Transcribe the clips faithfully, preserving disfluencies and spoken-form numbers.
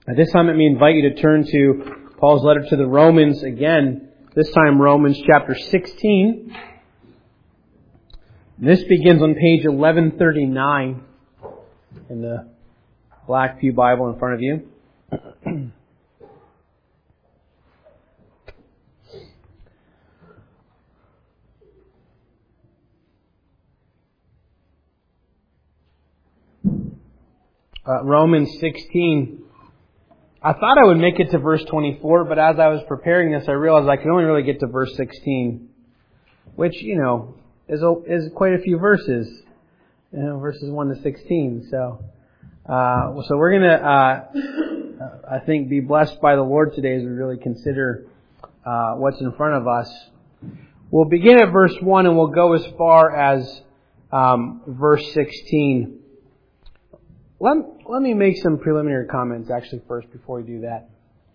At this time, let me invite you to turn to Paul's letter to the Romans again. This time, Romans chapter sixteen. This begins on page eleven thirty-nine in the Black Pew Bible in front of you. Uh, Romans sixteen. I thought I would make it to verse twenty-four, but as I was preparing this, I realized I could only really get to verse sixteen, which, you know, is a, is quite a few verses, you know, verses one to sixteen. So, uh, so we're gonna, uh, I think, be blessed by the Lord today as we really consider uh, what's in front of us. We'll begin at verse one and we'll go as far as um, verse sixteen. Let, let me make some preliminary comments actually first before we do that.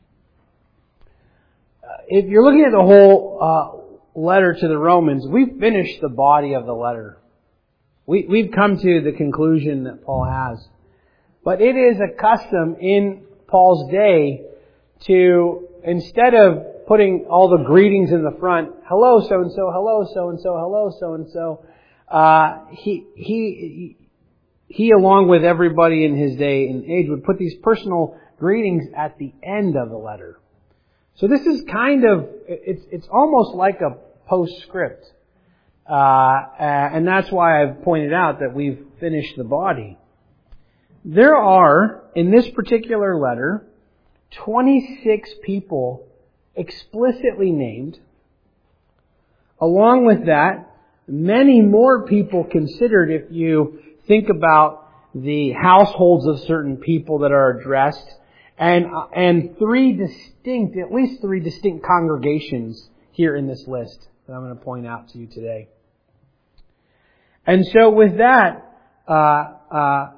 Uh, if you're looking at the whole uh, letter to the Romans, we've finished the body of the letter. We, we've come to the conclusion that Paul has. But it is a custom in Paul's day to, instead of putting all the greetings in the front, hello so-and-so, hello so-and-so, hello so-and-so, uh, he, he, He, along with everybody in his day and age, would put these personal greetings at the end of the letter. So this is kind of, it's it's almost like a postscript. Uh, and that's why I've pointed out that we've finished the body. There are, in this particular letter, twenty-six people explicitly named. Along with that, many more people considered if you think about the households of certain people that are addressed, and and three distinct, at least three distinct congregations here in this list that I'm going to point out to you today. And so with that, uh, uh,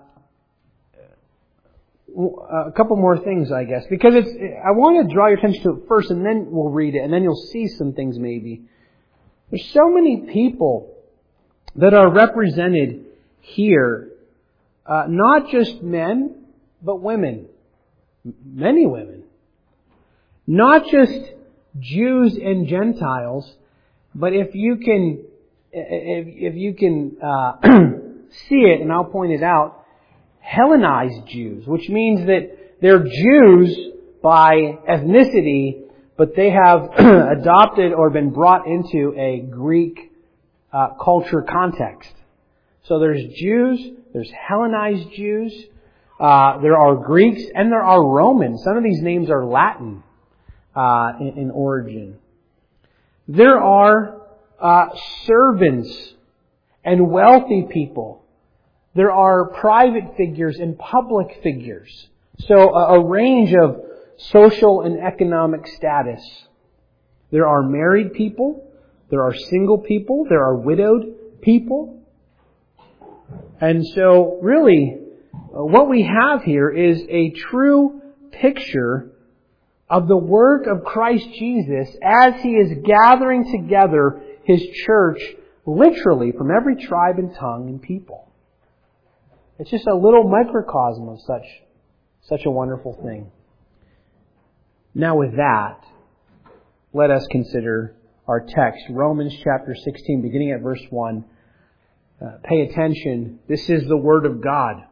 a couple more things, I guess, because it's. I want to draw your attention to it first, and then we'll read it, and then you'll see some things maybe. There's so many people that are represented here, uh, not just men, but women. Many women. Not just Jews and Gentiles, but if you can, if, if you can uh, see it, and I'll point it out, Hellenized Jews, which means that they're Jews by ethnicity, but they have adopted or been brought into a Greek uh, culture context. So there's Jews, there's Hellenized Jews, uh, there are Greeks, and there are Romans. Some of these names are Latin uh, in, in origin. There are uh, servants and wealthy people. There are private figures and public figures. So a, a range of social and economic status. There are married people, there are single people, there are widowed people. And so, really, what we have here is a true picture of the work of Christ Jesus as He is gathering together His church, literally, from every tribe and tongue and people. It's just a little microcosm of such, such a wonderful thing. Now with that, let us consider our text. Romans chapter sixteen, beginning at verse one. Uh, pay attention. This is the Word of God.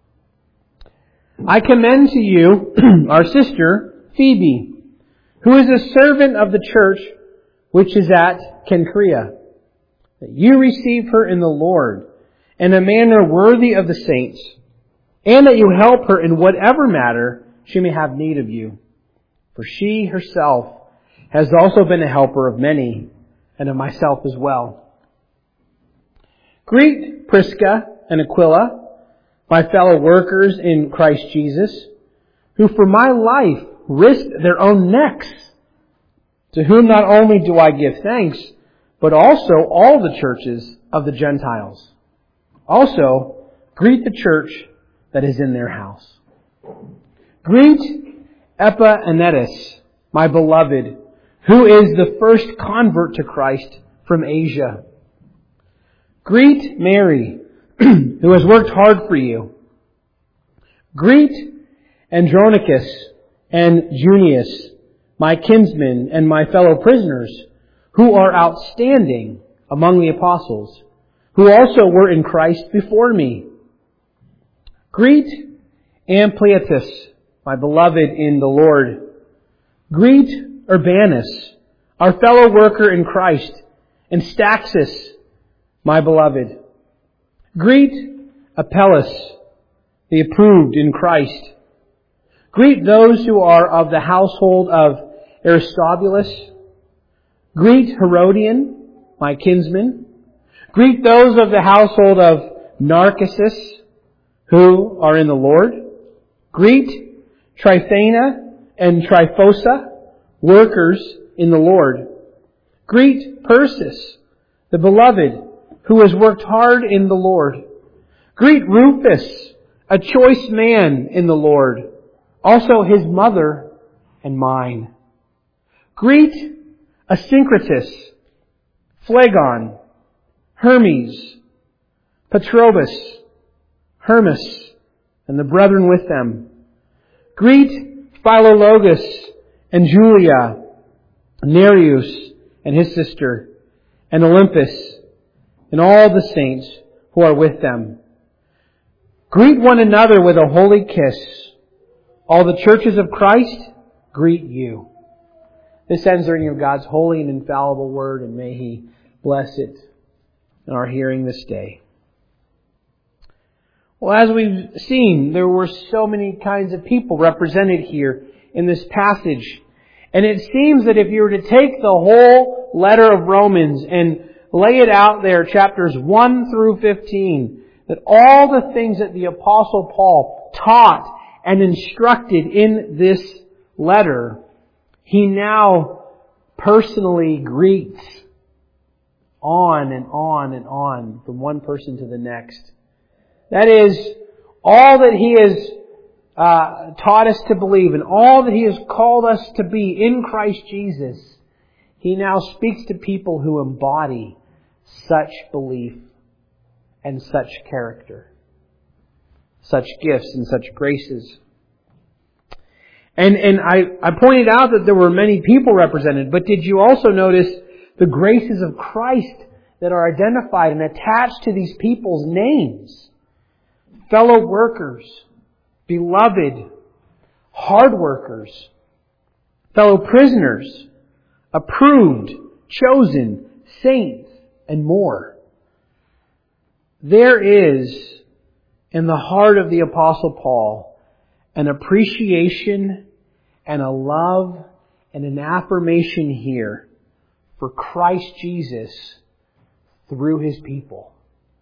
I commend to you our sister Phoebe, who is a servant of the church which is at Cenchrea, that you receive her in the Lord in a manner worthy of the saints, and that you help her in whatever matter she may have need of you. For she herself has also been a helper of many, and of myself as well. Greet Prisca and Aquila, my fellow workers in Christ Jesus, who for my life risked their own necks, to whom not only do I give thanks, but also all the churches of the Gentiles. Also, greet the church that is in their house. Greet Epaenetus, my beloved, who is the first convert to Christ from Asia. Greet Mary, who has worked hard for you. Greet Andronicus, and Junius, my kinsmen and my fellow prisoners, who are outstanding among the apostles, who also were in Christ before me. Greet Ampliatus, my beloved in the Lord. Greet Urbanus, our fellow worker in Christ, and Staxis, my beloved. Greet Apelles, the approved in Christ. Greet those who are of the household of Aristobulus. Greet Herodian, my kinsman. Greet those of the household of Narcissus, who are in the Lord. Greet Tryphena and Tryphosa, workers in the Lord. Greet Persis, the beloved, who has worked hard in the Lord. Greet Rufus, a choice man in the Lord, also his mother and mine. Greet Asyncritus, Phlegon, Hermes, Patrobas, Hermas, and the brethren with them. Greet Philologus and Julia, Nereus and his sister, and Olympus, and all the saints who are with them. Greet one another with a holy kiss. All the churches of Christ greet you. This ends the reading of God's holy and infallible word, and may He bless it in our hearing this day. Well, as we've seen, there were so many kinds of people represented here in this passage. And it seems that if you were to take the whole letter of Romans and lay it out there, chapters one through fifteen, that all the things that the Apostle Paul taught and instructed in this letter, he now personally greets on and on and on from one person to the next. That is, all that he has uh, taught us to believe and all that he has called us to be in Christ Jesus, he now speaks to people who embody such belief and such character, such gifts and such graces. And and I, I pointed out that there were many people represented, but did you also notice the graces of Christ that are identified and attached to these people's names? Fellow workers, beloved, hard workers, fellow prisoners, approved, chosen, saints, and more. There is, in the heart of the Apostle Paul, an appreciation and a love and an affirmation here for Christ Jesus through His people.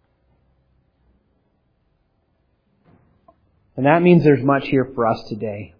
And that means there's much here for us today.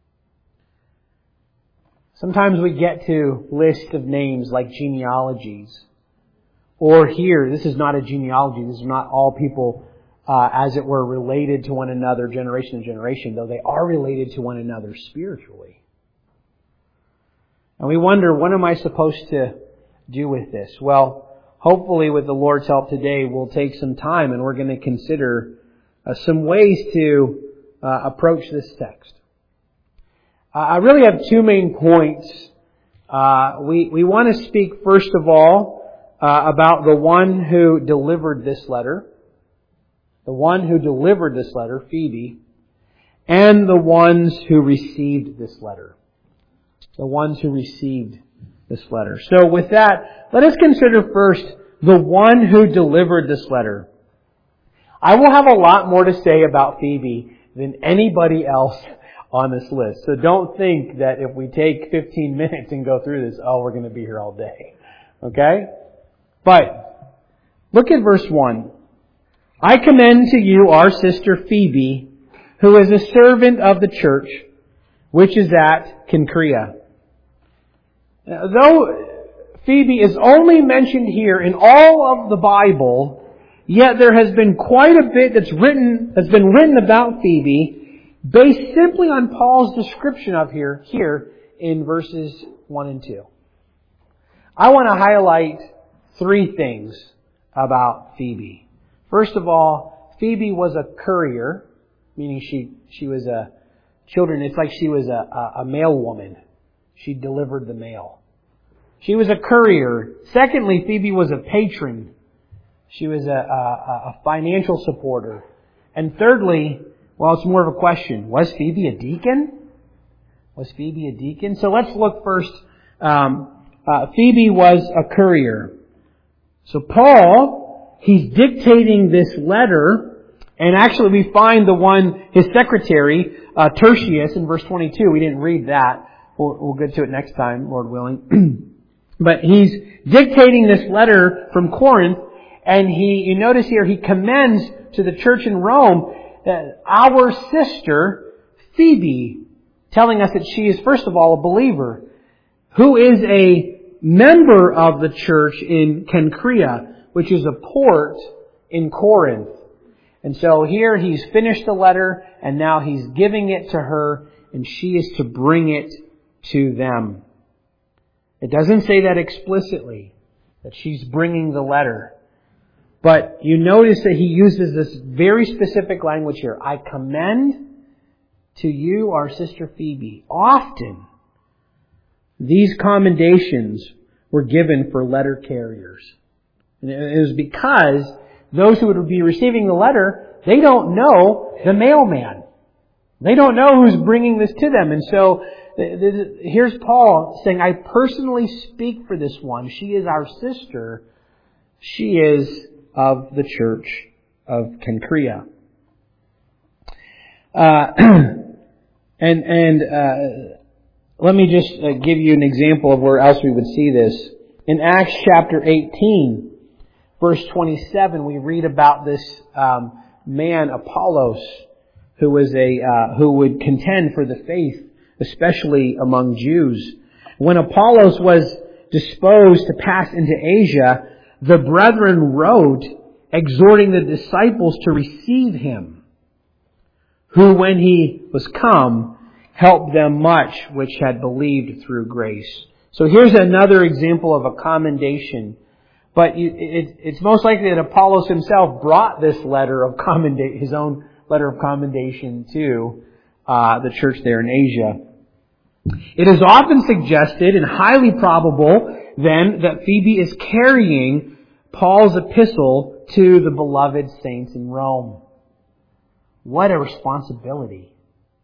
Sometimes we get to lists of names like genealogies. Or here, this is not a genealogy. This is not all people, uh, as it were, related to one another generation to generation, though they are related to one another spiritually. And we wonder, what am I supposed to do with this? Well, hopefully with the Lord's help today, we'll take some time and we're going to consider uh, some ways to uh, approach this text. Uh, I really have two main points. Uh, we, we want to speak first of all uh, about the one who delivered this letter, the one who delivered this letter, Phoebe, and the ones who received this letter. The ones who received this letter. So with that, let us consider first the one who delivered this letter. I will have a lot more to say about Phoebe than anybody else on this list. So don't think that if we take fifteen minutes and go through this, oh, we're going to be here all day. Okay? But look at verse one. I commend to you our sister Phoebe, who is a servant of the church, which is at Cenchrea. Though Phoebe is only mentioned here in all of the Bible, yet there has been quite a bit that's written, has been written about Phoebe, based simply on Paul's description of her here in verses one and two. I want to highlight three things about Phoebe. First of all, Phoebe was a courier, meaning she, she was a children, it's like she was a, a, a mail woman. She delivered the mail. She was a courier. Secondly, Phoebe was a patron. She was a, a, a financial supporter. And thirdly, well, it's more of a question. Was Phoebe a deacon? Was Phoebe a deacon? So let's look first. Um, uh, Phoebe was a courier. So Paul, he's dictating this letter, and actually we find the one, his secretary, uh, Tertius, in verse twenty-two. We didn't read that. We'll, we'll get to it next time, Lord willing. But he's dictating this letter from Corinth, and he, you notice here, he commends to the church in Rome that our sister, Phoebe, telling us that she is, first of all, a believer, who is a member of the church in Cenchrea, which is a port in Corinth. And so here he's finished the letter, and now he's giving it to her, and she is to bring it to them. It doesn't say that explicitly, that she's bringing the letter. But you notice that he uses this very specific language here. I commend to you our sister Phoebe. Often, these commendations were given for letter carriers. And it was because those who would be receiving the letter, they don't know the mailman. They don't know who's bringing this to them. And so, here's Paul saying, I personally speak for this one. She is our sister. She is of the church of Cenchrea. Uh, and and uh, let me just uh, give you an example of where else we would see this. In Acts chapter eighteen, verse twenty-seven, we read about this um, man, Apollos, who was a uh, who would contend for the faith, especially among Jews. When Apollos was disposed to pass into Asia, the brethren wrote, exhorting the disciples to receive him, who, when he was come, helped them much which had believed through grace. So here's another example of a commendation. But it's most likely that Apollos himself brought this letter of commendation, his own letter of commendation to uh, the church there in Asia. It is often suggested and highly probable then that Phoebe is carrying Paul's epistle to the beloved saints in Rome. What a responsibility.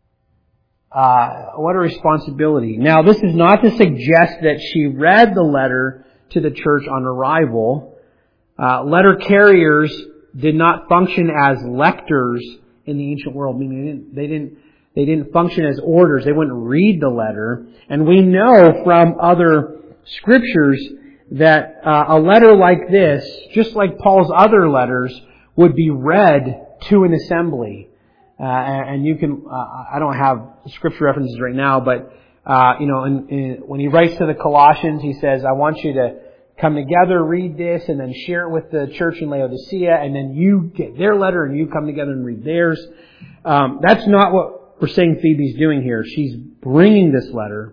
Uh, what a responsibility. Now, this is not to suggest that she read the letter to the church on arrival. Uh, letter carriers did not function as lectors in the ancient world. I mean, they didn't, they didn't, they didn't function as orders. They wouldn't read the letter. And we know from other scriptures that uh, a letter like this, just like Paul's other letters, would be read to an assembly. Uh, and you can, uh, I don't have scripture references right now, but, uh, you know, in, in, when he writes to the Colossians, he says, I want you to come together, read this, and then share it with the church in Laodicea, and then you get their letter and you come together and read theirs. Um, that's not what we're saying Phoebe's doing here. She's bringing this letter.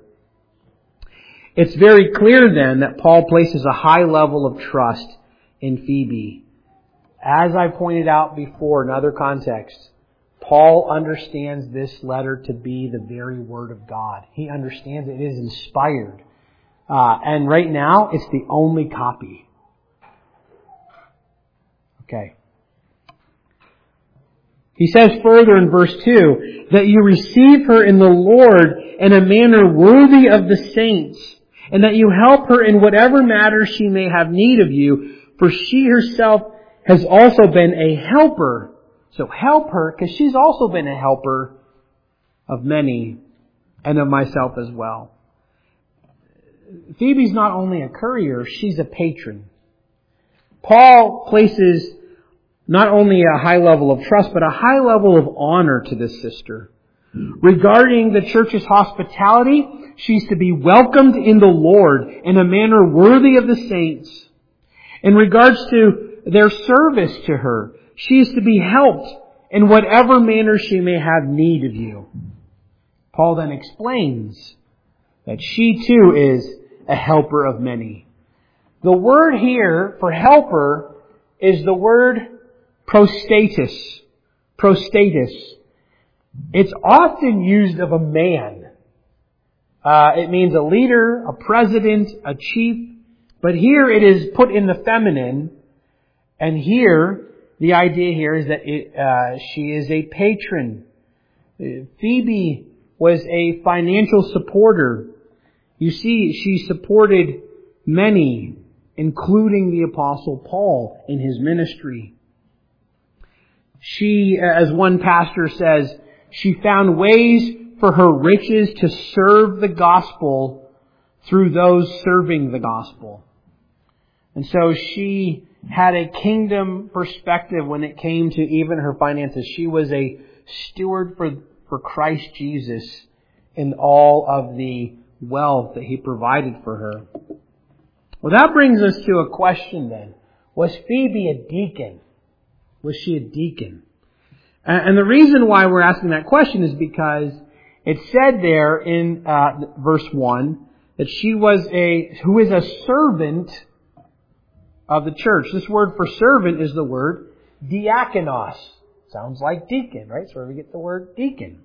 It's very clear then that Paul places a high level of trust in Phoebe. As I pointed out before in other contexts, Paul understands this letter to be the very Word of God. He understands it is inspired. Uh, and right now, it's the only copy. Okay. He says further in verse two, that you receive her in the Lord in a manner worthy of the saints, and that you help her in whatever matter she may have need of you, for she herself has also been a helper. So help her, because she's also been a helper of many, and of myself as well. Phoebe's not only a courier, she's a patron. Paul places not only a high level of trust, but a high level of honor to this sister. Regarding the church's hospitality, she's to be welcomed in the Lord in a manner worthy of the saints. In regards to their service to her, she is to be helped in whatever manner she may have need of you. Paul then explains that she too is a helper of many. The word here for helper is the word prostatus. Prostatus. It's often used of a man. Uh, it means a leader, a president, a chief. But here it is put in the feminine. And here, the idea here is that it, uh, she is a patron. Phoebe was a financial supporter. You see, she supported many, including the Apostle Paul in his ministry. She, as one pastor says, she found ways for her riches to serve the gospel through those serving the gospel. And so she had a kingdom perspective when it came to even her finances. She was a steward for, for Christ Jesus in all of the wealth that He provided for her. Well, that brings us to a question then. Was Phoebe a deacon? Was she a deacon? And the reason why we're asking that question is because it said there in uh, verse one that she was a, who is a servant of the church. This word for servant is the word diakonos. Sounds like deacon, right? So where we get the word deacon.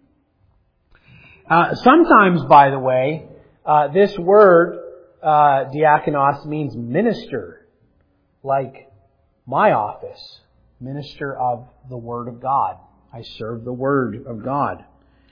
Uh, sometimes, by the way, uh, this word uh, diakonos means minister, like my office, minister of the Word of God. I serve the Word of God.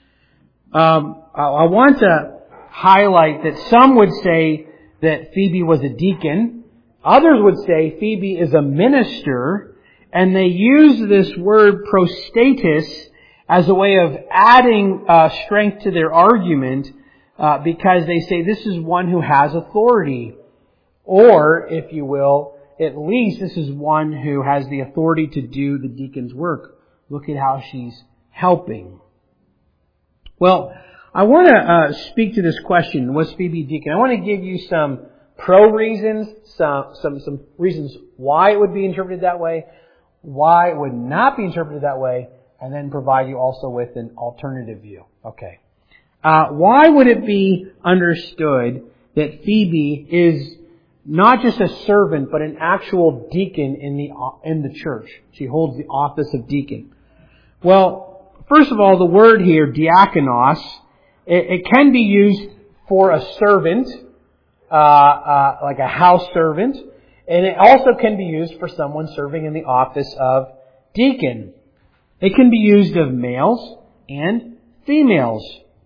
Um, I want to highlight that some would say that Phoebe was a deacon. Others would say Phoebe is a minister. And they use this word prostatis as a way of adding uh, strength to their argument uh, because they say this is one who has authority. Or, if you will, at least this is one who has the authority to do the deacon's work. Look at how she's helping. Well, I want to uh, speak to this question, was Phoebe a deacon? I want to give you some pro reasons, some, some, some reasons why it would be interpreted that way, why it would not be interpreted that way, and then provide you also with an alternative view. Okay. Uh, why would it be understood that Phoebe is not just a servant, but an actual deacon in the in the church? She holds the office of deacon. Well, first of all, the word here, diakonos, it, it can be used for a servant, uh, uh, like a house servant, and it also can be used for someone serving in the office of deacon. It can be used of males and females.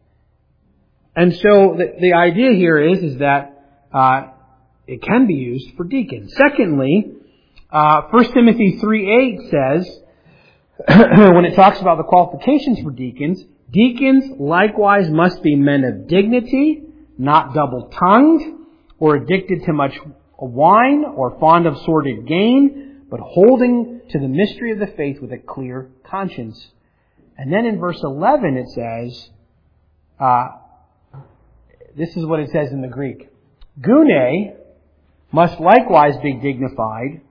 And so the, the idea here is, is that uh, it can be used for deacons. Secondly, uh, First Timothy three eight says, when it talks about the qualifications for deacons, deacons likewise must be men of dignity, not double-tongued, or addicted to much wine, or fond of sordid gain, but holding to the mystery of the faith with a clear conscience. And then in verse eleven it says, uh, this is what it says in the Greek. Gune must likewise be dignified,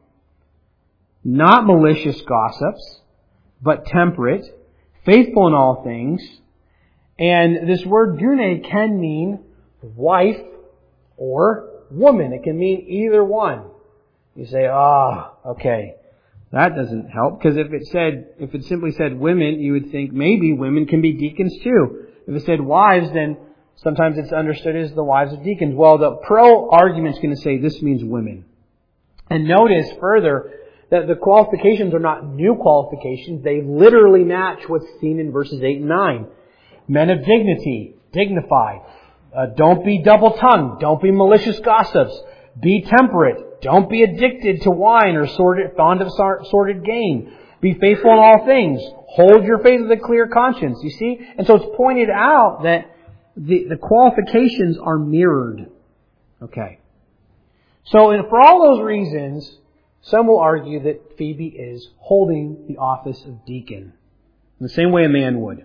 not malicious gossips, but temperate, faithful in all things. And this word gune can mean wife or woman. It can mean either one. You say, ah, oh, okay. That doesn't help, because if it said, if it simply said women, you would think maybe women can be deacons too. If it said wives, then sometimes it's understood as the wives of deacons. Well, the pro argument is going to say this means women. And notice further that the qualifications are not new qualifications. They literally match what's seen in verses eight and nine. Men of dignity, dignified. Uh, don't be double-tongued. Don't be malicious gossips. Be temperate. Don't be addicted to wine or sordid, fond of sordid gain. Be faithful in all things. Hold your faith with a clear conscience. You see? And so it's pointed out that the, the qualifications are mirrored. Okay. So and for all those reasons, some will argue that Phoebe is holding the office of deacon in the same way a man would.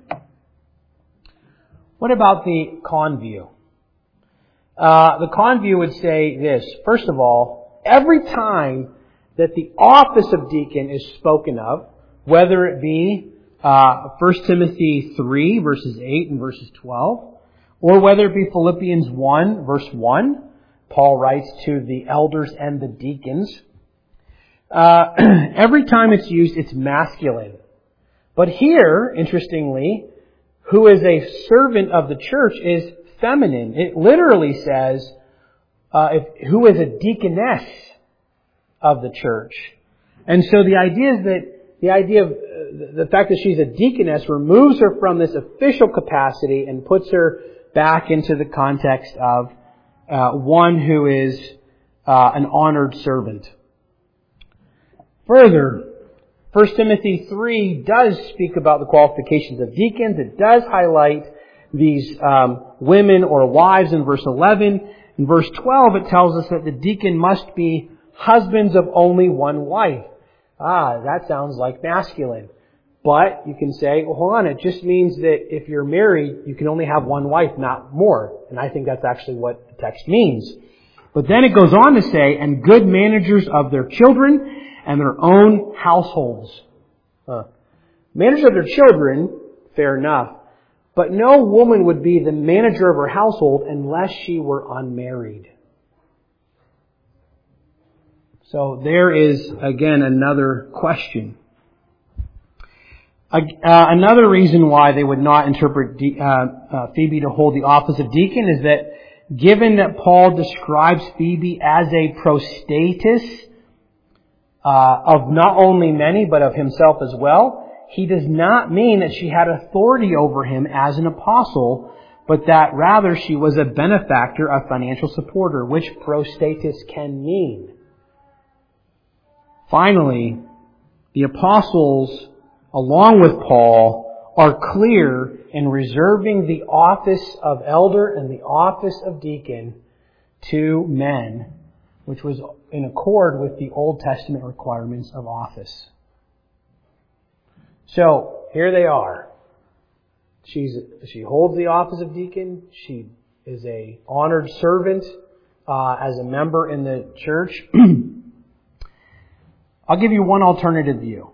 What about the con view? Uh, the con view would say this. First of all, every time that the office of deacon is spoken of, whether it be uh, First Timothy three, verses eight and verses twelve, or whether it be Philippians one, verse one, Paul writes to the elders and the deacons, uh, every time it's used, it's masculine. But here, interestingly, who is a servant of the church is feminine. It literally says, uh, if, who is a deaconess of the church. And so the idea is that the idea of uh, the fact that she's a deaconess removes her from this official capacity and puts her back into the context of uh, one who is uh, an honored servant. Further, First Timothy three does speak about the qualifications of deacons. It does highlight these um, women or wives in verse eleven. In verse twelve, it tells us that the deacon must be husbands of only one wife. Ah, that sounds like masculine. But you can say, well, hold on, it just means that if you're married, you can only have one wife, not more. And I think that's actually what the text means. But then it goes on to say, and good managers of their children and their own households. Uh, managers of their children, fair enough. But no woman would be the manager of her household unless she were unmarried. So there is, again, another question. Uh, another reason why they would not interpret de- uh, uh, Phoebe to hold the office of deacon is that given that Paul describes Phoebe as a prostatus uh, of not only many but of himself as well, he does not mean that she had authority over him as an apostle, but that rather she was a benefactor, a financial supporter, which prostatus can mean. Finally, the apostles, along with Paul, are clear in reserving the office of elder and the office of deacon to men, which was in accord with the Old Testament requirements of office. So, here they are. She's, she holds the office of deacon. She is a honored servant uh, as a member in the church. I'll give you one alternative view.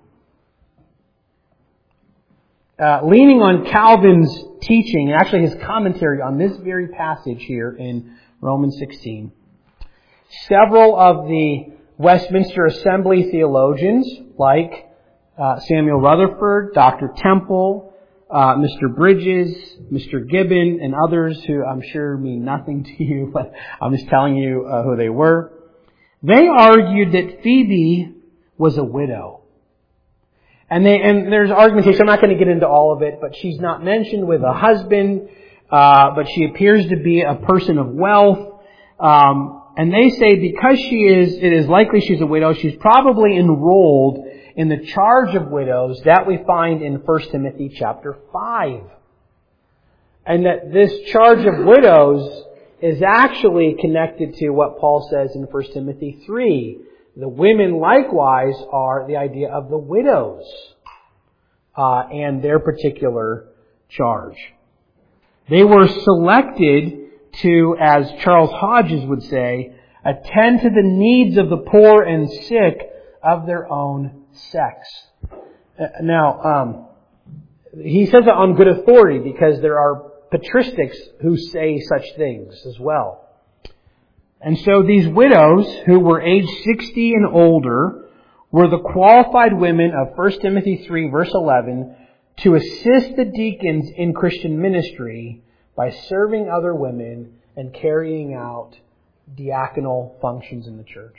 Uh, leaning on Calvin's teaching, and actually his commentary on this very passage here in Romans sixteen, several of the Westminster Assembly theologians, like uh, Samuel Rutherford, Doctor Temple, uh, Mister Bridges, Mister Gibbon, and others who I'm sure mean nothing to you, but I'm just telling you uh, who they were, they argued that Phoebe was a widow. And they, and there's argumentation, I'm not going to get into all of it, but she's not mentioned with a husband, uh, but she appears to be a person of wealth. Um, and they say because she is, it is likely she's a widow, she's probably enrolled in the charge of widows that we find in First Timothy chapter five. And that this charge of widows is actually connected to what Paul says in First Timothy three. The women likewise are the idea of the widows uh, and their particular charge. They were selected to, as Charles Hodges would say, attend to the needs of the poor and sick of their own sex. Uh, now, um, he says that on good authority because there are patristics who say such things as well. And so these widows, who were aged sixty and older, were the qualified women of First Timothy three, verse eleven, to assist the deacons in Christian ministry by serving other women and carrying out diaconal functions in the church.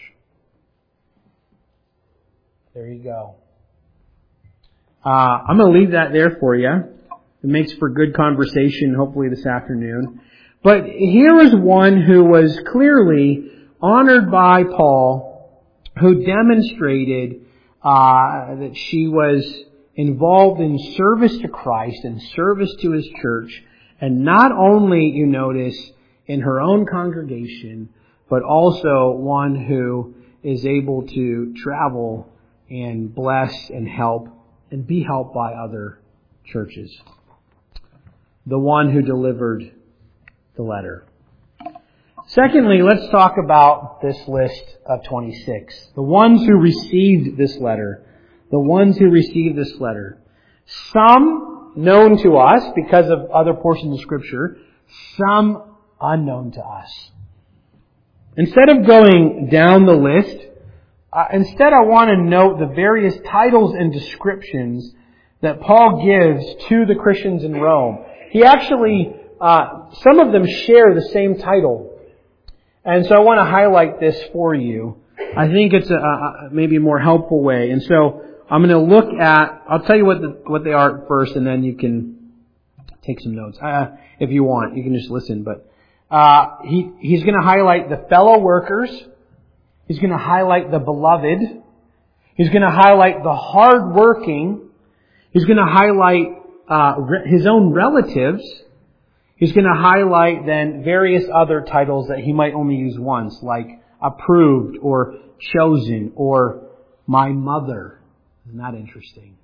There you go. Uh, I'm going to leave that there for you. It makes for good conversation, hopefully this afternoon. But here is one who was clearly honored by Paul, who demonstrated uh, that she was involved in service to Christ and service to His church, and not only, you notice, in her own congregation, but also one who is able to travel and bless and help and be helped by other churches. The one who delivered the letter. Secondly, let's talk about this list of twenty-six. The ones who received this letter. The ones who received this letter. Some known to us because of other portions of Scripture. Some unknown to us. Instead of going down the list, uh, instead I want to note the various titles and descriptions that Paul gives to the Christians in Rome. He actually, uh, some of them share the same title. And so I want to highlight this for you. I think it's a, a maybe a more helpful way. And so I'm going to look at, I'll tell you what the, what they are first, and then you can take some notes. Uh, if you want, you can just listen. But uh, he he's going to highlight the fellow workers. He's going to highlight the beloved. He's going to highlight the hard-working. He's going to highlight uh, re- his own relatives. He's going to highlight then various other titles that he might only use once, like approved or chosen or my mother. Isn't that interesting?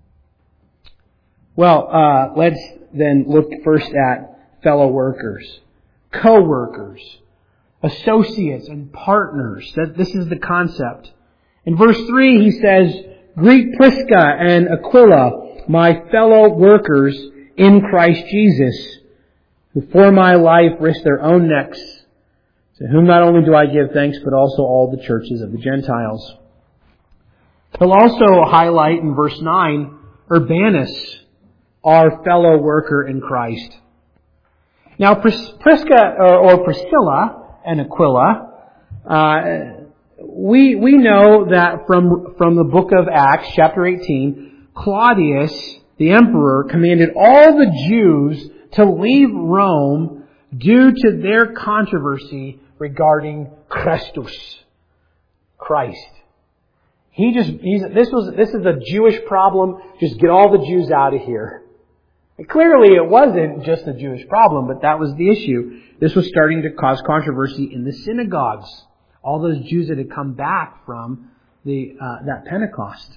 Well, uh, let's then look first at fellow workers, co-workers, associates, and partners. That this is the concept. In verse three, he says, "Greet Prisca and Aquila, my fellow workers in Christ Jesus, who for my life risked their own necks, to whom not only do I give thanks, but also all the churches of the Gentiles." He'll also highlight in verse nine, Urbanus, our fellow worker in Christ. Now, Pris- Prisca or, or Priscilla and Aquila, uh, we we know that from from the book of Acts, chapter eighteen, Claudius, the emperor, commanded all the Jews to leave Rome due to their controversy regarding Christus, Christ. He just he's, this was this is a Jewish problem. Just get all the Jews out of here. And clearly, it wasn't just a Jewish problem, but that was the issue. This was starting to cause controversy in the synagogues. All those Jews that had come back from the uh, that Pentecost.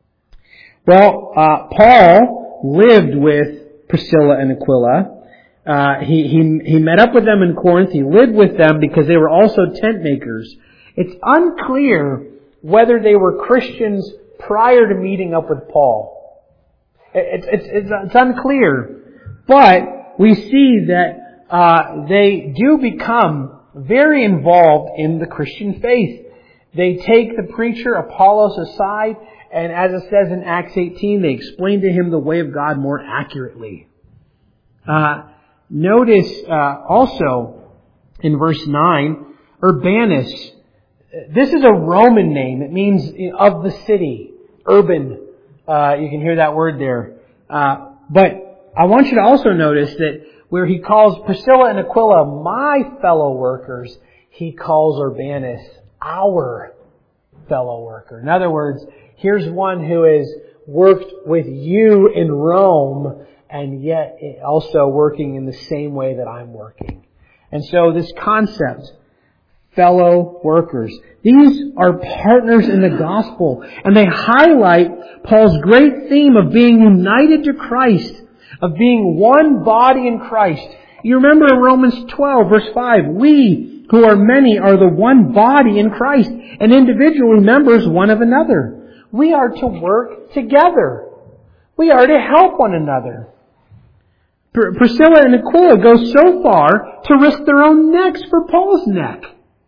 Well, uh, Paul lived with Priscilla and Aquila. Uh, he he he met up with them in Corinth. He lived with them because they were also tent makers. It's unclear whether they were Christians prior to meeting up with Paul. It's, it's, it's, it's unclear. But we see that uh, they do become very involved in the Christian faith. They take the preacher Apollos aside, and as it says in Acts eighteen, they explain to him the way of God more accurately. Uh, notice uh, also in verse nine, Urbanus. This is a Roman name. It means of the city, urban. Uh, you can hear that word there. Uh, but I want you to also notice that where he calls Priscilla and Aquila my fellow workers, he calls Urbanus our fellow worker. In other words, here's one who has worked with you in Rome and yet also working in the same way that I'm working. And so this concept, fellow workers. These are partners in the gospel, and they highlight Paul's great theme of being united to Christ, of being one body in Christ. You remember in Romans twelve, verse five, we who are many are the one body in Christ, and individually members one of another. We are to work together. We are to help one another. Priscilla and Aquila go so far to risk their own necks for Paul's neck.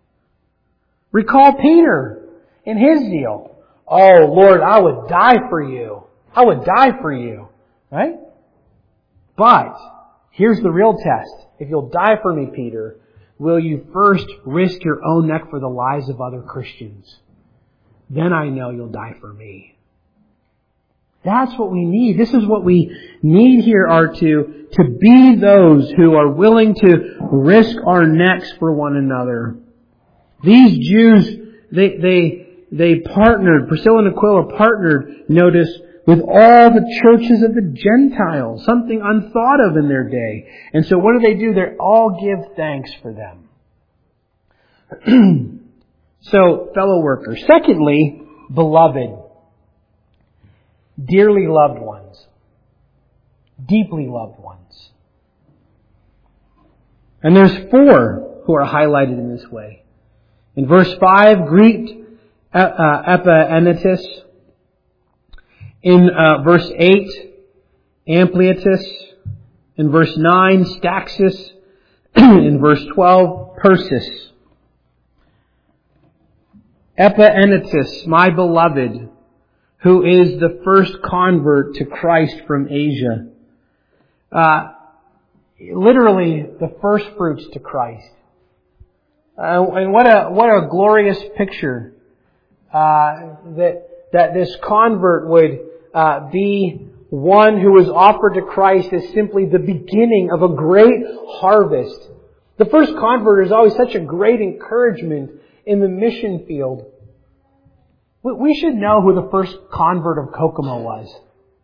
Recall Peter in his zeal. Oh, Lord, I would die for you. I would die for you. Right? But here's the real test. If you'll die for me, Peter, will you first risk your own neck for the lives of other Christians? Then I know you'll die for me. That's what we need. This is what we need here, are to, to be those who are willing to risk our necks for one another. These Jews, they, they, they partnered, Priscilla and Aquila partnered, notice, with all the churches of the Gentiles, something unthought of in their day. And so what do they do? They all give thanks for them. So, fellow workers. Secondly, beloved. Dearly loved ones. Deeply loved ones. And there's four who are highlighted in this way. In verse five, greet Epaenetus. In uh, verse eight, Ampliatus. In verse nine, Staxis. In verse twelve, Persis. Epaenetus, my beloved, who is the first convert to Christ from Asia. Uh, literally the first fruits to Christ. Uh, and what a what a glorious picture uh, that that this convert would uh, be one who was offered to Christ as simply the beginning of a great harvest. The first convert is always such a great encouragement in the mission field. We should know who the first convert of Kokomo was.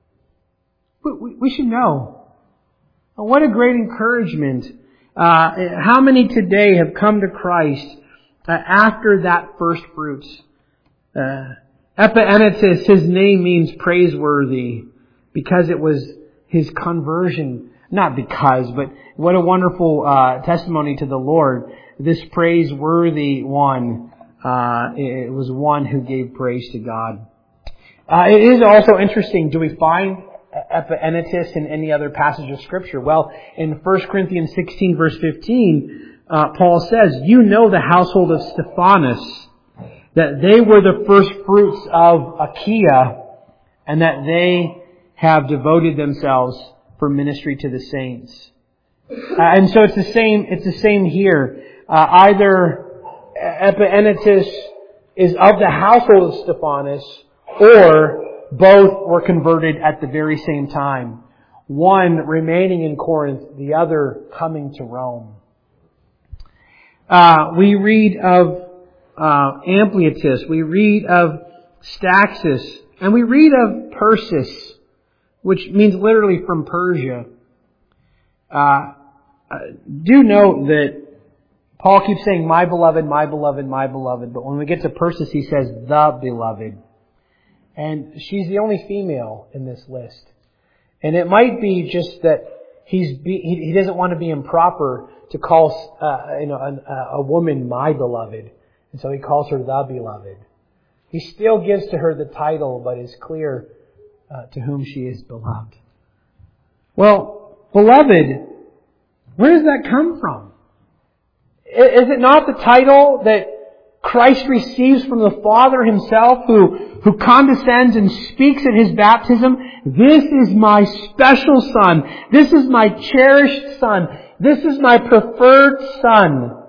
We should know. What a great encouragement. Uh, how many today have come to Christ uh, after that first fruits? Uh, Epaphroditus, his name means praiseworthy because it was his conversion. Not because, but what a wonderful uh, testimony to the Lord. This praiseworthy one, uh, it was one who gave praise to God. Uh, it is also interesting, do we find Epaphroditus in any other passage of Scripture? Well, in First Corinthians sixteen verse fifteen, uh, Paul says, "You know the household of Stephanas, that they were the first fruits of Achaia, and that they have devoted themselves for ministry to the saints." Uh, and so it's the same, it's the same here. Uh, either Epaphroditus is of the household of Stephanas, or both were converted at the very same time. One remaining in Corinth, the other coming to Rome. Uh, we read of uh, Ampliatus, we read of Staxis, and we read of Persis, which means literally from Persia. Uh, do note that Paul keeps saying, "My beloved, my beloved, my beloved," but when we get to Persis, he says, "the beloved." And she's the only female in this list. And it might be just that he's be, he, he doesn't want to be improper to call uh, you know a, a woman my beloved, and so he calls her the beloved. He still gives to her the title, but is clear uh, to whom she is beloved. Well, beloved, where does that come from? Is it not the title that Christ receives from the Father Himself, who, who condescends and speaks at His baptism? "This is my special Son. This is my cherished Son. This is my preferred Son."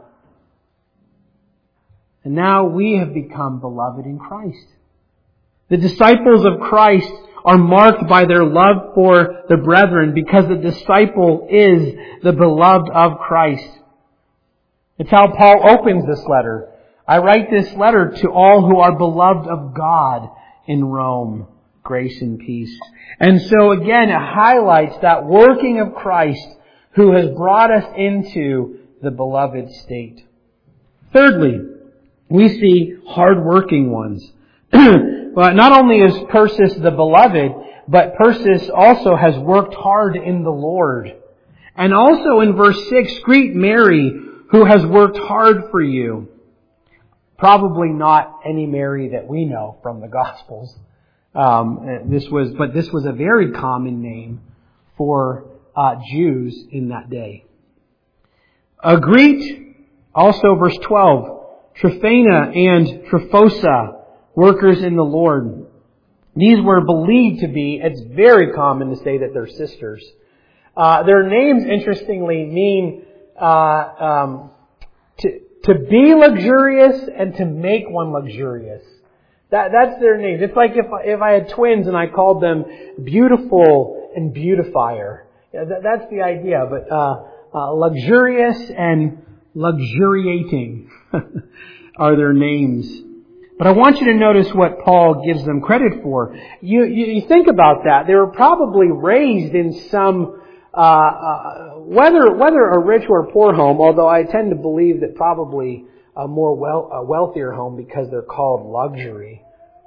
And now we have become beloved in Christ. The disciples of Christ are marked by their love for the brethren because the disciple is the beloved of Christ. It's how Paul opens this letter. "I write this letter to all who are beloved of God in Rome. Grace and peace." And so again, it highlights that working of Christ who has brought us into the beloved state. Thirdly, we see hard-working ones. But not only is Persis the beloved, but Persis also has worked hard in the Lord. And also in verse six, greet Mary, who has worked hard for you. Probably not any Mary that we know from the Gospels. Um, this was, but this was a very common name for uh, Jews in that day. Uh, greet, also verse twelve, Tryphena and Tryphosa, workers in the Lord. These were believed to be, it's very common to say that they're sisters. Uh, their names, interestingly, mean uh, um, to, to be luxurious and to make one luxurious. That, that's their names. It's like if, if I had twins and I called them Beautiful and Beautifier. Yeah, that, that's the idea. But uh, uh, luxurious and luxuriating are their names. But I want you to notice what Paul gives them credit for. You, you, you think about that. They were probably raised in some, uh, uh, whether whether a rich or a poor home, although I tend to believe that probably a more well, a wealthier home because they're called luxury.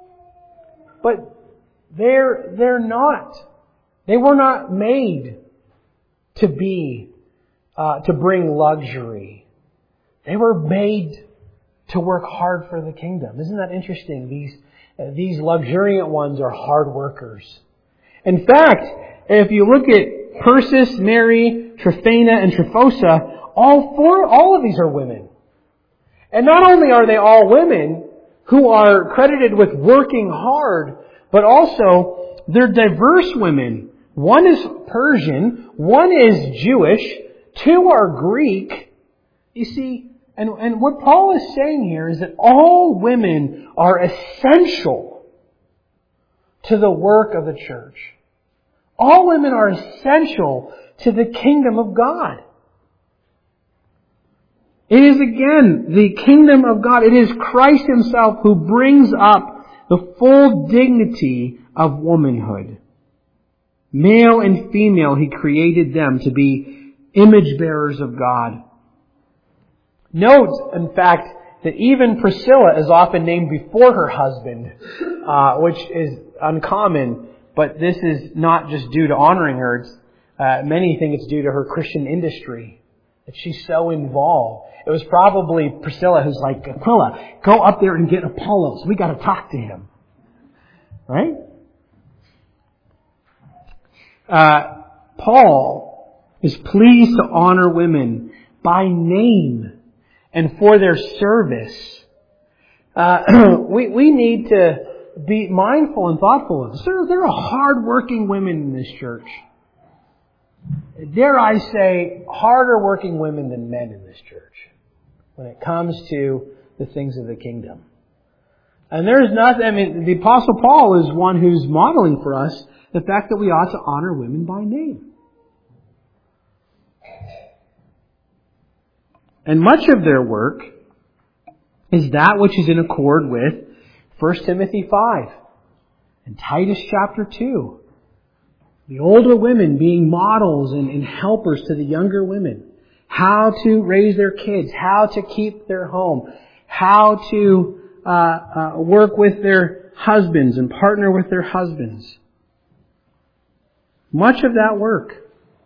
But they're they're not. They were not made to be uh, to bring luxury. They were made to work hard for the kingdom. Isn't that interesting? These uh, these luxuriant ones are hard workers. In fact, if you look at Persis, Mary, Tryphena, and Tryphosa, all four, all of these are women. And not only are they all women who are credited with working hard, but also they're diverse women. One is Persian, one is Jewish, two are Greek. You see, and, and what Paul is saying here is that all women are essential to the work of the church. All women are essential to the kingdom of God. It is again the kingdom of God. It is Christ Himself who brings up the full dignity of womanhood. Male and female, He created them to be image bearers of God. Note, in fact, that even Priscilla is often named before her husband, uh, which is uncommon, but this is not just due to honoring her. It's, uh, many think it's due to her Christian industry, that she's so involved. It was probably Priscilla who's like, Aquila, go up there and get Apollos. We got to talk to him. Right? Uh, Paul is pleased to honor women by name and for their service. Uh, we, we need to be mindful and thoughtful of this. There, there are hard-working women in this church. Dare I say, harder working women than men in this church when it comes to the things of the kingdom. And there's nothing, I mean, the Apostle Paul is one who's modeling for us the fact that we ought to honor women by name. And much of their work is that which is in accord with First Timothy five and Titus chapter two. The older women being models and, and helpers to the younger women. How to raise their kids. How to keep their home. How to uh, uh, work with their husbands and partner with their husbands. Much of that work.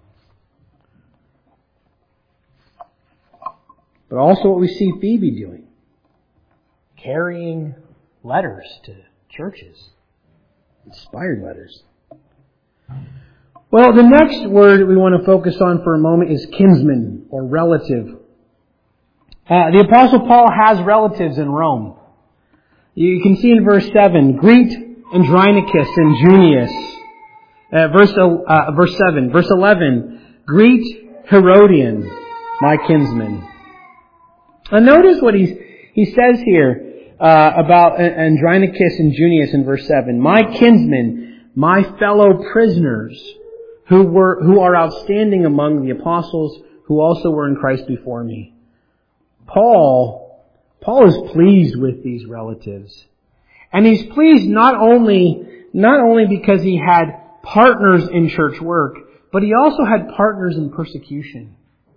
But also what we see Phoebe doing. Carrying letters to churches. Inspired letters. Well, the next word we want to focus on for a moment is kinsman or relative. Uh, the Apostle Paul has relatives in Rome. You can see in verse seven, greet Andronicus and Junius. Uh, verse, uh, verse seven. Verse eleven, greet Herodian, my kinsman. And notice what he's, he says here uh, about Andronicus and Junius in verse seven. My kinsmen, my fellow prisoners, who were who are outstanding among the apostles, who also were in Christ before me. Paul, Paul is pleased with these relatives. And he's pleased not only, not only because he had partners in church work, but he also had partners in persecution.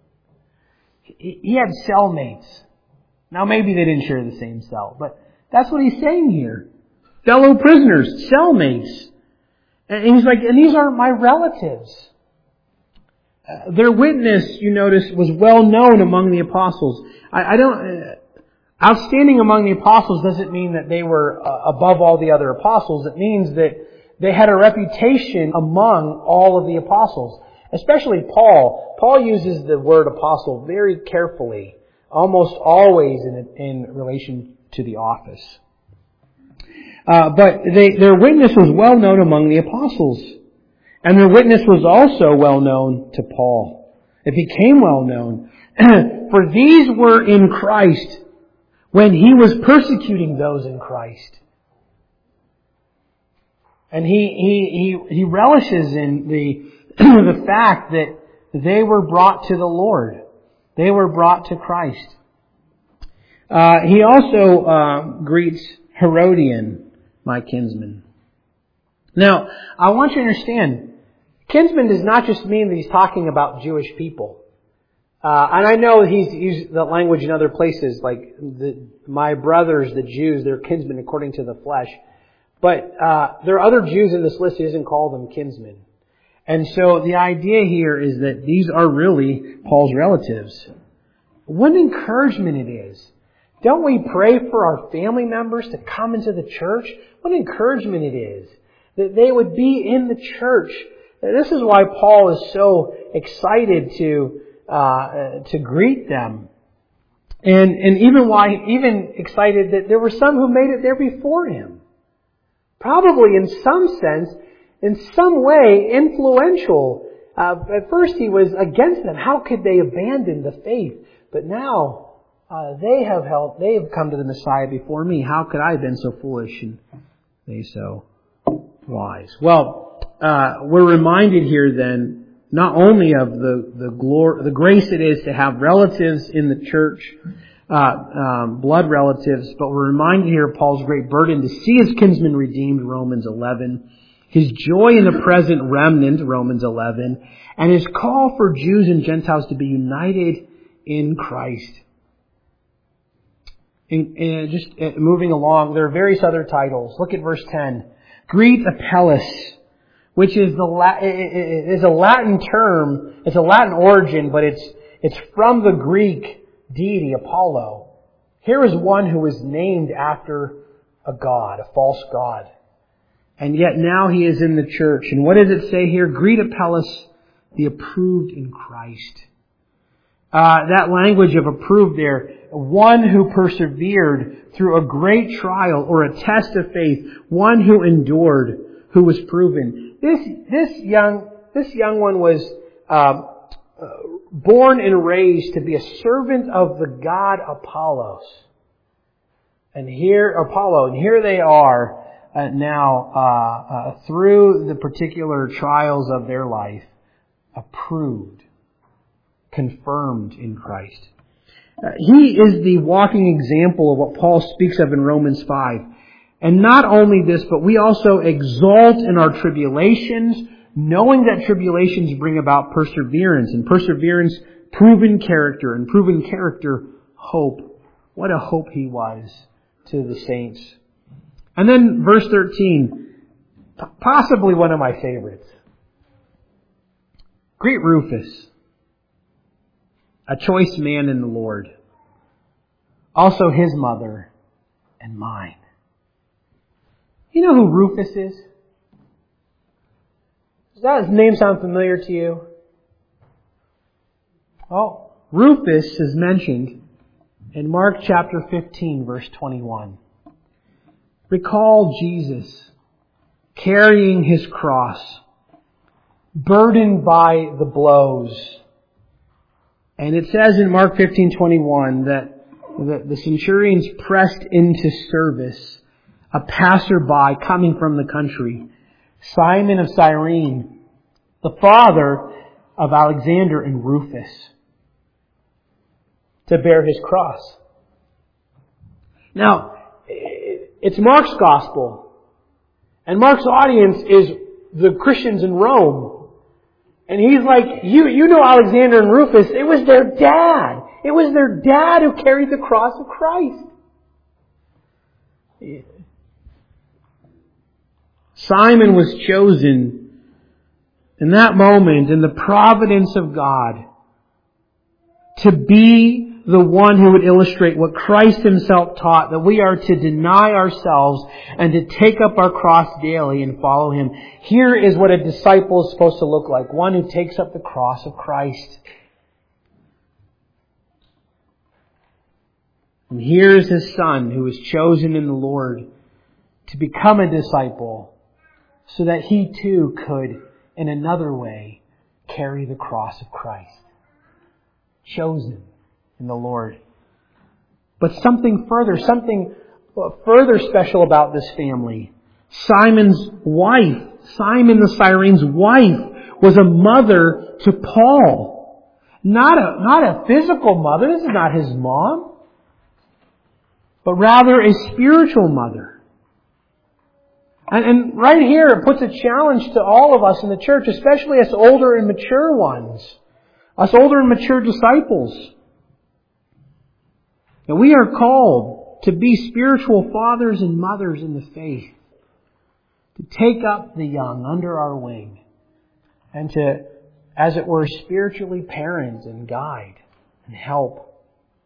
He had cellmates. Now maybe they didn't share the same cell, but that's what he's saying here. Fellow prisoners, cellmates. And he's like, and these aren't my relatives. Uh, their witness, you notice, was well known among the apostles. I, I don't, uh, outstanding among the apostles doesn't mean that they were uh, above all the other apostles. It means that they had a reputation among all of the apostles. Especially Paul. Paul uses the word apostle very carefully, almost always in, in relation to the office. Uh, but they, their witness was well known among the apostles. And their witness was also well known to Paul. It became well known. For these were in Christ when he was persecuting those in Christ. And he, he, he, he relishes in the, the fact that they were brought to the Lord. They were brought to Christ. Uh, he also uh, greets Herodian, my kinsman. Now, I want you to understand, kinsman does not just mean that he's talking about Jewish people. Uh, and I know he's used that language in other places, like the, my brothers, the Jews, they're kinsmen according to the flesh. But uh, there are other Jews in this list. He doesn't call them kinsmen. And so the idea here is that these are really Paul's relatives. What an encouragement it is. Don't we pray for our family members to come into the church? What an encouragement it is that they would be in the church. This is why Paul is so excited to uh, to greet them, and and even why even excited that there were some who made it there before him. Probably in some sense, in some way, influential. Uh, at first he was against them. How could they abandon the faith? But now uh, they have held, they have come to the Messiah before me. How could I have been so foolish and they so wise? Well, uh, we're reminded here then not only of the the glory, the grace it is to have relatives in the church, uh, um, blood relatives, but we're reminded here of Paul's great burden to see his kinsmen redeemed, Romans eleven. His joy in the present remnant, Romans eleven, and his call for Jews and Gentiles to be united in Christ. And, and just moving along, there are various other titles. Look at verse ten. Greet Apelles, which is the is a Latin term. It's a Latin origin, but it's it's from the Greek deity Apollo. Here is one who is named after a god, a false god. And yet now he is in the church. And what does it say here? Greet Apelles, the approved in Christ. Uh, that language of approved there, one who persevered through a great trial or a test of faith, one who endured, who was proven. This this young this young one was uh, born and raised to be a servant of the god Apollos. And here Apollo, and here they are. Uh, now, uh, uh, through the particular trials of their life, approved, confirmed in Christ. Uh, he is the walking example of what Paul speaks of in Romans five. And not only this, but we also exalt in our tribulations, knowing that tribulations bring about perseverance, and perseverance, proven character, and proven character, hope. What a hope he was to the saints. And then verse thirteen, possibly one of my favorites. Greet Rufus, a choice man in the Lord, also his mother and mine. You know who Rufus is? Does that name sound familiar to you? Oh, Rufus is mentioned in Mark chapter fifteen, verse twenty-one. Recall Jesus carrying his cross, burdened by the blows. And it says in Mark fifteen twenty-one that the, the centurions pressed into service a passerby coming from the country, Simon of Cyrene, the father of Alexander and Rufus, to bear his cross. Now, it's Mark's gospel. And Mark's audience is the Christians in Rome. And he's like, you, you know Alexander and Rufus, it was their dad. It was their dad who carried the cross of Christ. Simon was chosen in that moment, in the providence of God, to be the one who would illustrate what Christ himself taught, that we are to deny ourselves and to take up our cross daily and follow him. Here is what a disciple is supposed to look like, one who takes up the cross of Christ. And here is his son who is chosen in the Lord to become a disciple so that he too could, in another way, carry the cross of Christ. Chosen in the Lord. But something further, something further special about this family. Simon's wife, Simon the Cyrene's wife, was a mother to Paul. Not a, not a physical mother. This is not his mom. But rather a spiritual mother. And, and right here it puts a challenge to all of us in the church, especially us older and mature ones. Us older and mature disciples. And we are called to be spiritual fathers and mothers in the faith. To take up the young under our wing. And to, as it were, spiritually parent and guide and help.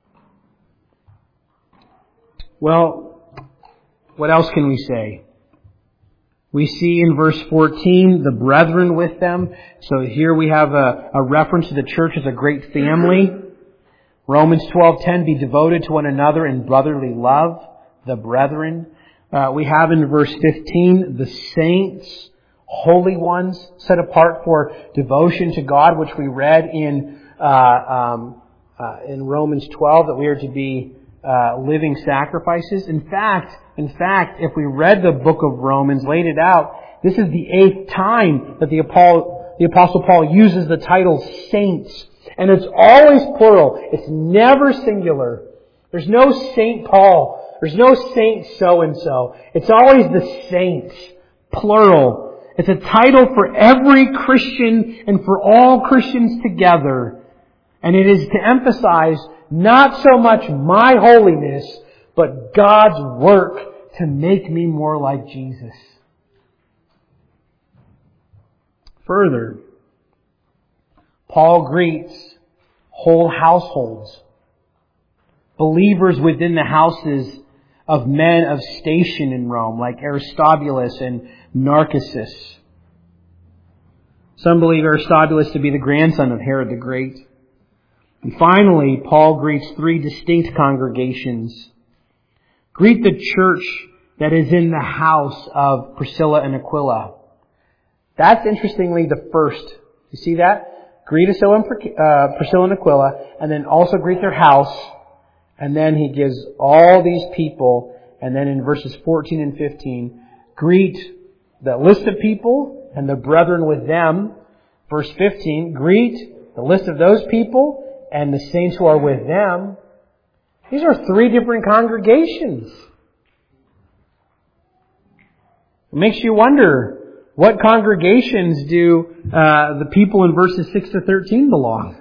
Well, what else can we say? We see in verse fourteen, the brethren with them. So here we have a, a reference to the church as a great family. Romans twelve ten, be devoted to one another in brotherly love, the brethren. Uh, we have in verse fifteen, the saints, holy ones, set apart for devotion to God, which we read in uh, um, uh, in Romans twelve, that we are to be uh, living sacrifices. In fact, in fact, if we read the book of Romans, laid it out, this is the eighth time that the Apostle, the Apostle Paul uses the title saints. And it's always plural. It's never singular. There's no Saint Paul. There's no Saint so-and-so. It's always the saints. Plural. It's a title for every Christian and for all Christians together. And it is to emphasize not so much my holiness, but God's work to make me more like Jesus. Further, Paul greets whole households, believers within the houses of men of station in Rome, like Aristobulus and Narcissus. Some believe Aristobulus to be the grandson of Herod the Great. And finally, Paul greets three distinct congregations. Greet the church that is in the house of Priscilla and Aquila. That's interestingly the first. You see that? Greet Priscilla and Aquila, and then also greet their house. And then he gives all these people, and then in verses fourteen and fifteen, greet the list of people and the brethren with them. Verse fifteen, greet the list of those people and the saints who are with them. These are three different congregations. It makes you wonder, what congregations do uh, the people in verses six to thirteen belong?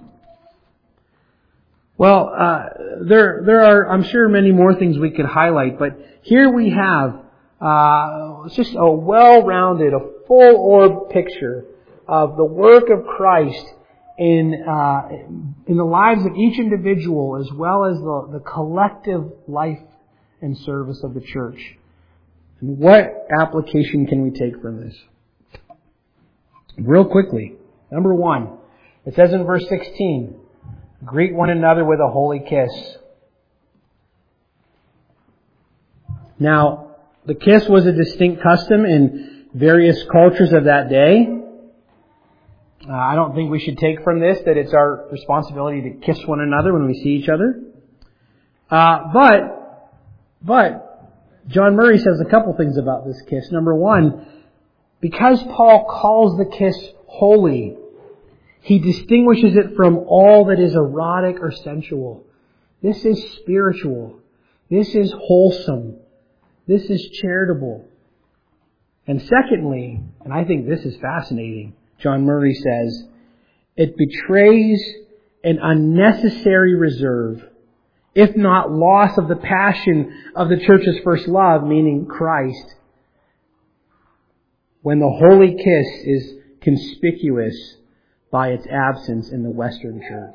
Well, uh, there there are, I'm sure, many more things we could highlight, but here we have uh, just a well-rounded, a full-orb picture of the work of Christ in uh, in the lives of each individual, as well as the, the collective life and service of the church. And what application can we take from this? Real quickly, number one, it says in verse sixteen, greet one another with a holy kiss. Now, the kiss was a distinct custom in various cultures of that day. Uh, I don't think we should take from this that it's our responsibility to kiss one another when we see each other. Uh, but, but, John Murray says a couple things about this kiss. Number one, because Paul calls the kiss holy, he distinguishes it from all that is erotic or sensual. This is spiritual. This is wholesome. This is charitable. And secondly, and I think this is fascinating, John Murray says, it betrays an unnecessary reserve, if not loss of the passion of the church's first love, meaning Christ, when the holy kiss is conspicuous by its absence in the Western church.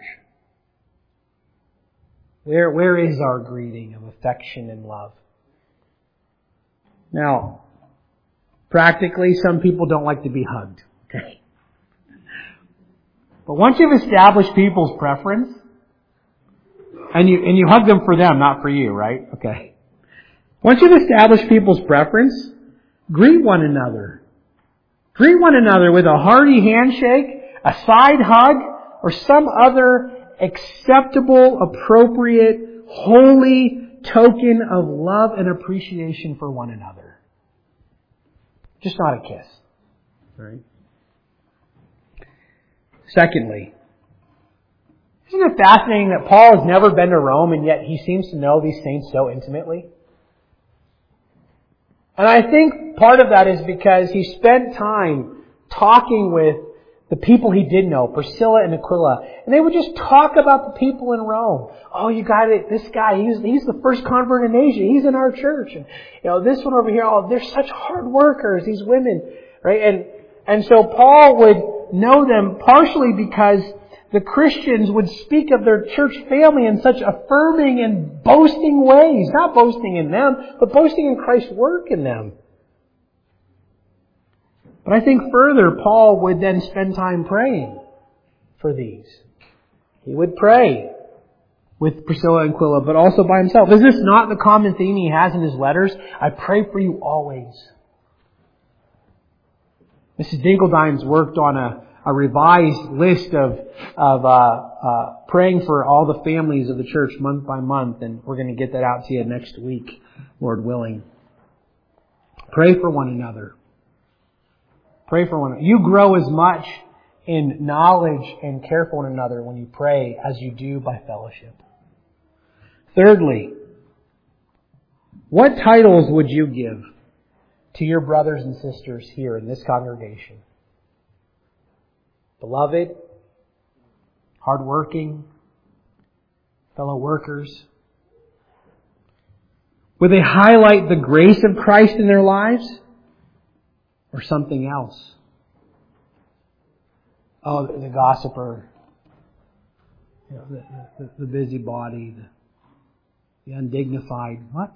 Where, where is our greeting of affection and love? Now, practically, some people don't like to be hugged. Okay. But once you've established people's preference, and you and you hug them for them, not for you, right? Okay. Once you've established people's preference, greet one another. Greet one another with a hearty handshake, a side hug, or some other acceptable, appropriate, holy token of love and appreciation for one another. Just not a kiss. Right? Secondly, isn't it fascinating that Paul has never been to Rome and yet he seems to know these saints so intimately? And I think part of that is because he spent time talking with the people he did know, Priscilla and Aquila, and they would just talk about the people in Rome. Oh, you got it. This guy, he's he's the first convert in Asia. He's in our church. And you know, this one over here. Oh, they're such hard workers. These women, right? And and so Paul would know them partially because the Christians would speak of their church family in such affirming and boasting ways. Not boasting in them, but boasting in Christ's work in them. But I think further, Paul would then spend time praying for these. He would pray with Priscilla and Aquila, but also by himself. Is this not the common theme he has in his letters? I pray for you always. Missus Dinkeldine's worked on a, a revised list of, of uh, uh, praying for all the families of the church month by month, and we're going to get that out to you next week, Lord willing. Pray for one another. Pray for one another. You grow as much in knowledge and care for one another when you pray as you do by fellowship. Thirdly, what titles would you give to your brothers and sisters here in this congregation? Beloved, hardworking, fellow workers. Would they highlight the grace of Christ in their lives or something else? Oh, the, the gossiper, you know, the, the, the busybody, the, the undignified. What?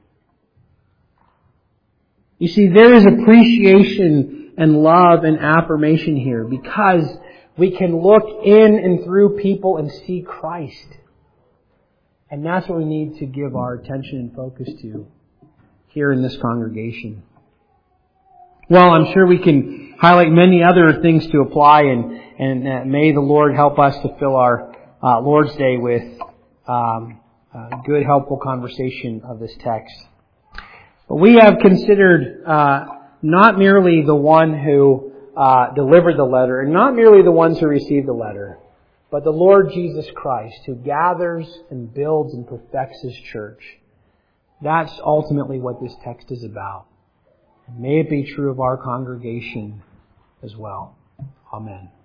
You see, there is appreciation and love and affirmation here because we can look in and through people and see Christ. And that's what we need to give our attention and focus to here in this congregation. Well, I'm sure we can highlight many other things to apply, and, and uh, may the Lord help us to fill our uh, Lord's Day with um, a good, helpful conversation of this text. But we have considered uh, not merely the one who uh, delivered the letter, and not merely the ones who received the letter, but the Lord Jesus Christ, who gathers and builds and perfects His church. That's ultimately what this text is about. And may it be true of our congregation as well. Amen.